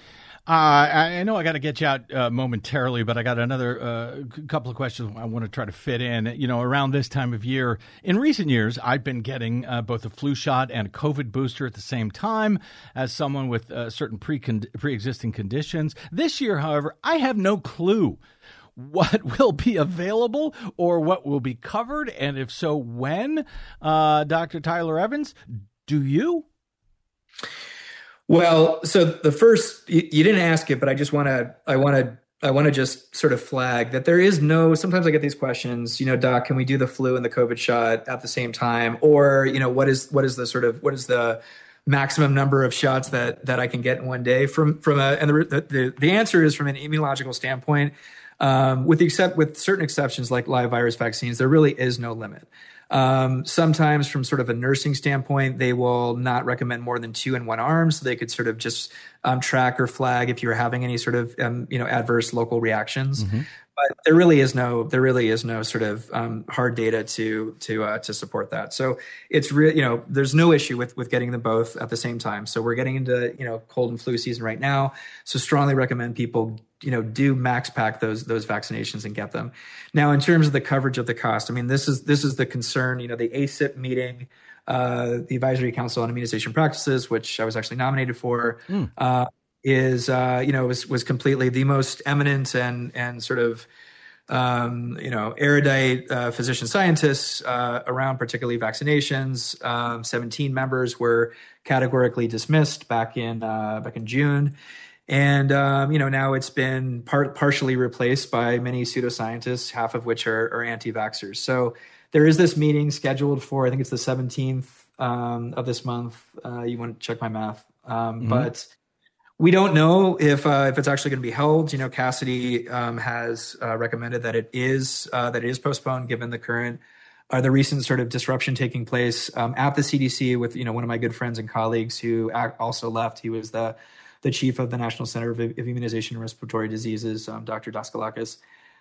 Uh, I know I got to get you out uh, momentarily, but I got another uh, couple of questions I want to try to fit in. You know, around this time of year, in recent years, I've been getting uh, both a flu shot and a COVID booster at the same time as someone with uh, certain pre pre-existing conditions. This year, however, I have no clue what will be available or what will be covered, and if so, when. Uh, Doctor Tyler Evans, do you? Well, so the first, you, you didn't ask it, but I just want to, I want to, I want to just sort of flag that there is no, sometimes I get these questions, you know, Doc, can we do the flu and the COVID shot at the same time? Or, you know, what is, what is the sort of, what is the maximum number of shots that, that I can get in one day from, from a, and the, the, the answer is from an immunological standpoint, um, with the except, with certain exceptions like live virus vaccines, there really is no limit. Um, sometimes from sort of a nursing standpoint, they will not recommend more than two in one arm. So they could sort of just um, track or flag if you're having any sort of, um, you know, adverse local reactions. Mm-hmm. But there really is no, there really is no sort of um, hard data to to uh, to support that. So it's real, you know, there's no issue with with getting them both at the same time. So we're getting into, you know, cold and flu season right now. So strongly recommend people, you know, do max pack those those vaccinations and get them. Now, in terms of the coverage of the cost, I mean, this is this is the concern. You know, the A C I P meeting, uh, the Advisory Council on Immunization Practices, which I was actually nominated for. Mm. Uh, is, uh, you know, was, was completely the most eminent and, and sort of, um, you know, erudite uh, physician scientists uh, around particularly vaccinations. Um, seventeen members were categorically dismissed back in, uh, back in June. And, um, you know, now it's been part, partially replaced by many pseudoscientists, half of which are, are anti-vaxxers. So there is this meeting scheduled for, I think it's the seventeenth um, of this month. Uh, you want to check my math. Um, mm-hmm. But we don't know if uh, if it's actually going to be held. You know, Cassidy um, has uh, recommended that it is uh, that it is postponed, given the current, uh, the recent sort of disruption taking place um, at the C D C with, you know, one of my good friends and colleagues who also left. He was the the chief of the National Center of, of Immunization and Respiratory Diseases, um, Doctor Daskalakis.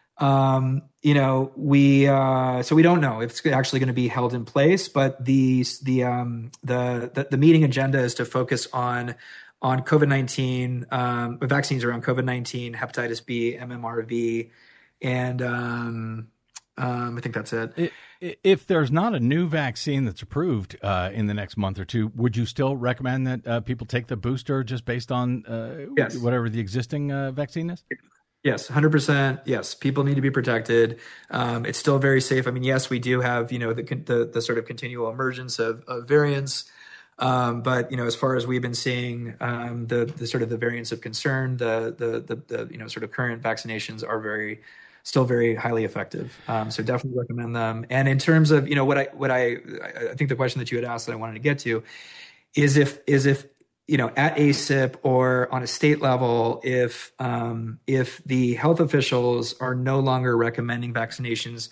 Um, you know, we uh, so we don't know if it's actually going to be held in place, but the the um, the, the the meeting agenda is to focus on. on COVID nineteen, um, vaccines around COVID nineteen, hepatitis B, M M R V, and um, um, I think that's it. If there's not a new vaccine that's approved uh, in the next month or two, would you still recommend that uh, people take the booster just based on uh, yes. whatever the existing uh, vaccine is? Yes, one hundred percent. Yes, people need to be protected. Um, it's still very safe. I mean, yes, we do have, you know, the the, the sort of continual emergence of, of variants. Um, but, you know, as far as we've been seeing, um, the, the sort of the variants of concern, the, the, the, the, you know, sort of current vaccinations are very, still very highly effective. Um, so definitely recommend them. And in terms of, you know, what I, what I, I think the question that you had asked that I wanted to get to is if, is if, you know, at A C I P or on a state level, if, um, if the health officials are no longer recommending vaccinations,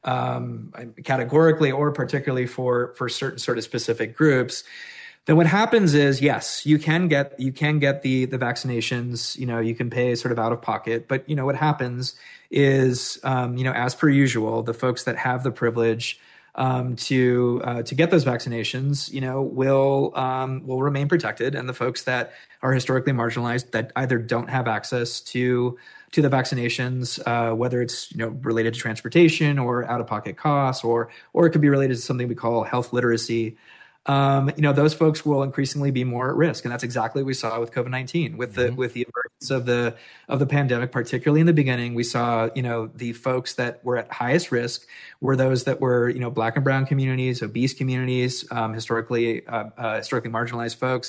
um, categorically or particularly for, for certain sort of specific groups, then what happens is, yes, you can get you can get the the vaccinations. You know, you can pay sort of out of pocket, but you know what happens is, um, you know, as per usual, the folks that have the privilege um, to uh, to get those vaccinations, you know, will um, will remain protected, and the folks that are historically marginalized that either don't have access to to the vaccinations, uh, whether it's, you know, related to transportation or out of pocket costs, or or it could be related to something we call health literacy. Um, you know, those folks will increasingly be more at risk, and that's exactly what we saw with COVID nineteen, with the mm-hmm. with the emergence of the of the pandemic. Particularly in the beginning, we saw, you know, the folks that were at highest risk were those that were, you know, Black and brown communities, obese communities, um, historically uh, uh, historically marginalized folks,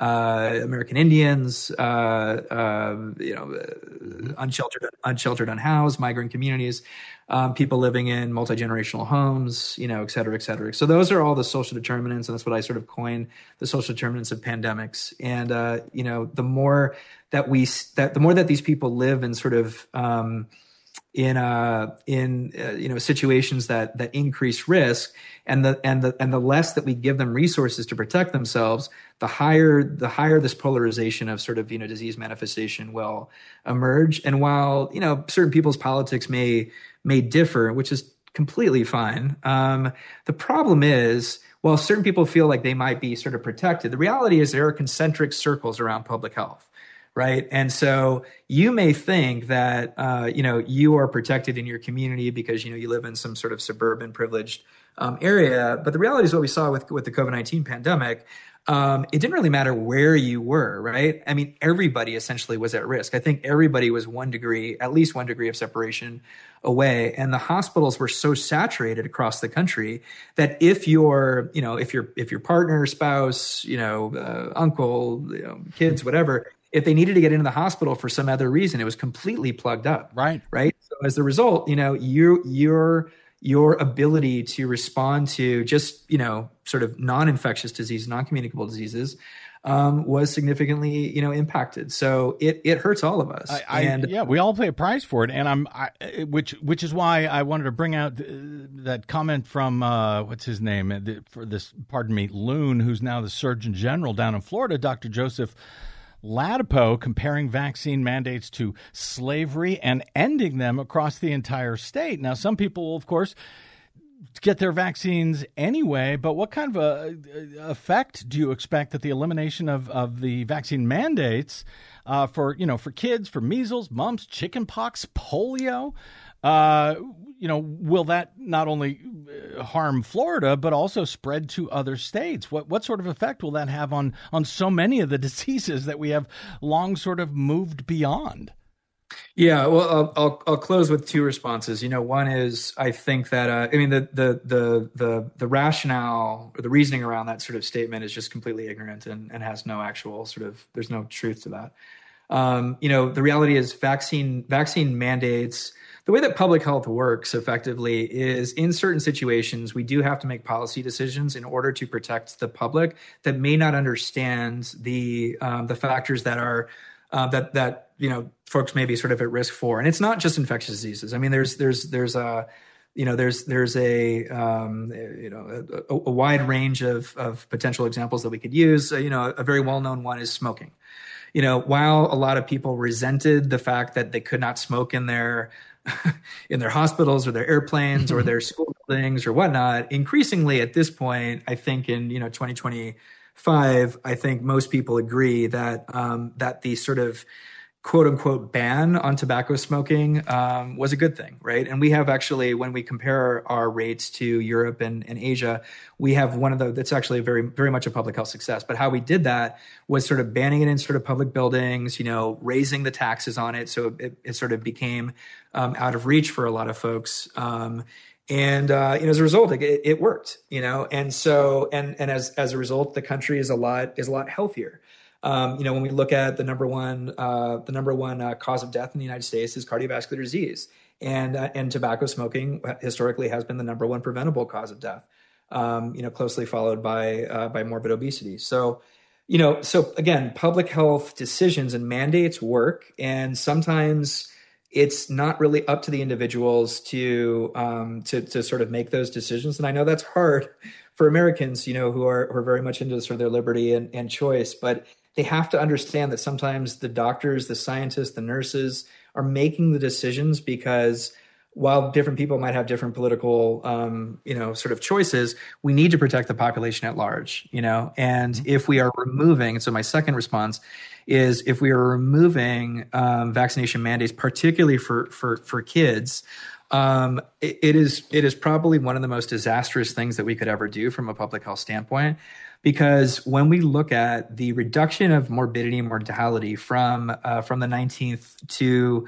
uh, American Indians, uh, uh, you know, mm-hmm. unsheltered, unsheltered, unhoused, migrant communities. Um, people living in multi-generational homes, you know, et cetera, et cetera. So those are all the social determinants, and that's what I sort of coined the social determinants of pandemics. And uh, you know, the more that we that the more that these people live in sort of um, in uh, in uh, you know situations that that increase risk, and the and the and the less that we give them resources to protect themselves, the higher the higher this polarization of sort of, you know, disease manifestation will emerge. And while, you know, certain people's politics may may differ, which is completely fine. Um, the problem is, while certain people feel like they might be sort of protected, the reality is there are concentric circles around public health, right? And so you may think that, uh, you know, you are protected in your community because, you know, you live in some sort of suburban privileged um, area. But the reality is what we saw with, with the COVID nineteen pandemic. Um, it didn't really matter where you were, right? I mean, everybody essentially was at risk. I think everybody was one degree, at least one degree of separation away. And the hospitals were so saturated across the country that if your, you know, if your, if your partner, spouse, you know, uh, uncle, you know, kids, whatever, if they needed to get into the hospital for some other reason, it was completely plugged up. Right. Right. So as a result, you know, you, you're, your ability to respond to just, you know, sort of non-infectious disease, non-communicable diseases, um, was significantly, you know, impacted. So it it hurts all of us. I, I, and yeah, we all pay a price for it, and I'm, I, which which is why I wanted to bring out that comment from uh, what's his name the, for this, pardon me, Loon, who's now the Surgeon General down in Florida, Doctor Joseph Ladapo, comparing vaccine mandates to slavery and ending them across the entire state. Now, some people, of course, get their vaccines anyway, but what kind of a, a effect do you expect that the elimination of, of the vaccine mandates uh, for, you know, for kids, for measles, mumps, chickenpox, polio, uh, you know, will that not only harm Florida, but also spread to other states? What what sort of effect will that have on, on so many of the diseases that we have long sort of moved beyond? Yeah, well, I'll, I'll I'll close with two responses. You know, one is I think that uh, I mean the the the the the rationale or the reasoning around that sort of statement is just completely ignorant and, and has no actual sort of there's no truth to that. Um, you know, the reality is vaccine vaccine mandates. The way that public health works effectively is in certain situations, we do have to make policy decisions in order to protect the public that may not understand the um, the factors that are uh, that that you know folks may be sort of at risk for. And it's not just infectious diseases. I mean, there's there's there's a you know there's there's a um, you know a, a wide range of of potential examples that we could use. Uh, you know, a very well known one is smoking. You know, while a lot of people resented the fact that they could not smoke in their in their hospitals or their airplanes or their school buildings or whatnot, increasingly at this point, I think in, you know, twenty twenty-five, I think most people agree that um, that the sort of quote unquote ban on tobacco smoking um, was a good thing, right? And we have actually, when we compare our rates to Europe and, and Asia, we have one of the, that's actually a very, very much a public health success. But how we did that was sort of banning it in sort of public buildings, you know, raising the taxes on it. So it, it sort of became um, out of reach for a lot of folks. Um, and, uh, you know, as a result, it, it worked, you know, and so, and, and as, as a result, the country is a lot, is a lot healthier. Um, you know, when we look at the number one, uh, the number one uh, cause of death in the United States is cardiovascular disease, and uh, and tobacco smoking historically has been the number one preventable cause of death. Um, you know, closely followed by uh, by morbid obesity. So, you know, so again, public health decisions and mandates work, and sometimes it's not really up to the individuals to um, to to sort of make those decisions. And I know that's hard for Americans, you know, who are who are very much into sort of their liberty and, and choice, but they have to understand that sometimes the doctors, the scientists, the nurses are making the decisions because while different people might have different political, um, you know, sort of choices, we need to protect the population at large, you know. And mm-hmm. if we are removing, and so my second response is if we are removing um, vaccination mandates, particularly for for for kids, um, it, it is it is probably one of the most disastrous things that we could ever do from a public health standpoint. Because when we look at the reduction of morbidity and mortality from uh, from the nineteenth to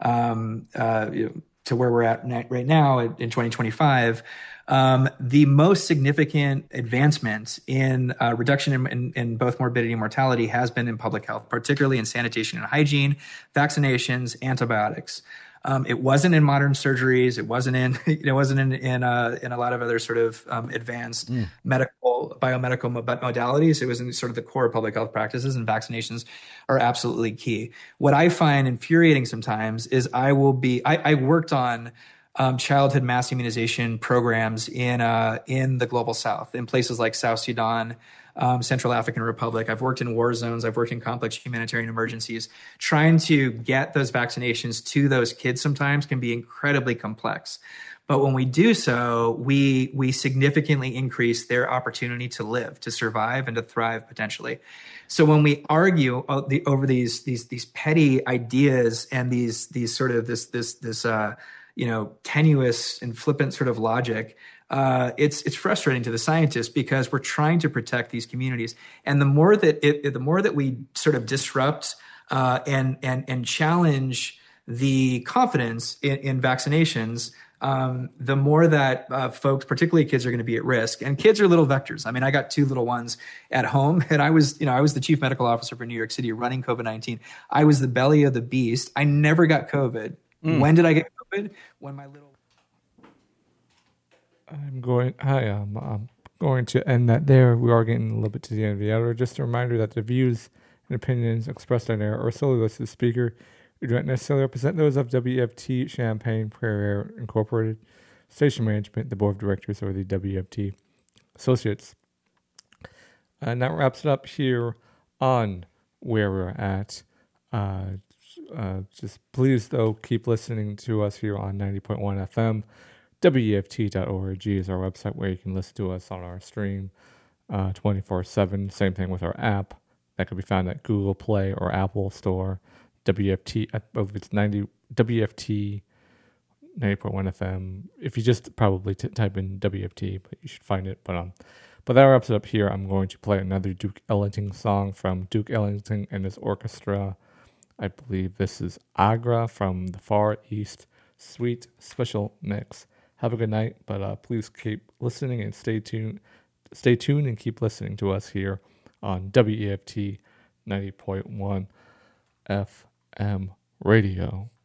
um, uh, you know, to where we're at right now in twenty twenty-five, um, the most significant advancement in uh, reduction in, in, in both morbidity and mortality has been in public health, particularly in sanitation and hygiene, vaccinations, antibiotics. Um, it wasn't in modern surgeries. It wasn't in, you know, it wasn't in in, uh, in a lot of other sort of um, advanced mm. medical, biomedical modalities. It was in sort of the core of public health practices, and vaccinations are absolutely key. What I find infuriating sometimes is I will be, I, I worked on um, childhood mass immunization programs in uh, in the global South, in places like South Sudan, um, Central African Republic. I've worked in war zones. I've worked in complex humanitarian emergencies. Trying to get those vaccinations to those kids sometimes can be incredibly complex. But when we do so, we we significantly increase their opportunity to live, to survive, and to thrive potentially. So when we argue over these these these petty ideas and these these sort of this this this uh, you know tenuous and flippant sort of logic, uh, it's it's frustrating to the scientists because we're trying to protect these communities. And the more that it, the more that we sort of disrupt uh, and and and challenge the confidence in, in vaccinations, Um, the more that uh, folks, particularly kids, are going to be at risk. And kids are little vectors. I mean, I got two little ones at home, and I was, you know, I was the chief medical officer for New York City running COVID nineteen. I was the belly of the beast. I never got COVID. Mm. When did I get COVID? When my little. I'm going. Hi, um, I'm going to end that there. We are getting a little bit to the end of the hour. Just a reminder that the views and opinions expressed on air are solely those of the speaker. We do not necessarily represent those of W F T Champaign Prairie Air Incorporated, station management, the board of directors, or the W F T associates. And that wraps it up here on where we're at. Uh, uh, just please, though, keep listening to us here on ninety point one F M. W E F T dot org is our website where you can listen to us on our stream uh, twenty-four seven. Same thing with our app. That can be found at Google Play or Apple Store. W F T, I believe it's ninety W F T ninety point one F M. If you just probably t- type in W F T, but you should find it. But um, but that wraps it up here. I'm going to play another Duke Ellington song from Duke Ellington and his orchestra. I believe this is Agra from the Far East Suite Special Mix. Have a good night, but uh, please keep listening and stay tuned. Stay tuned and keep listening to us here on W E F T ninety point one F M radio.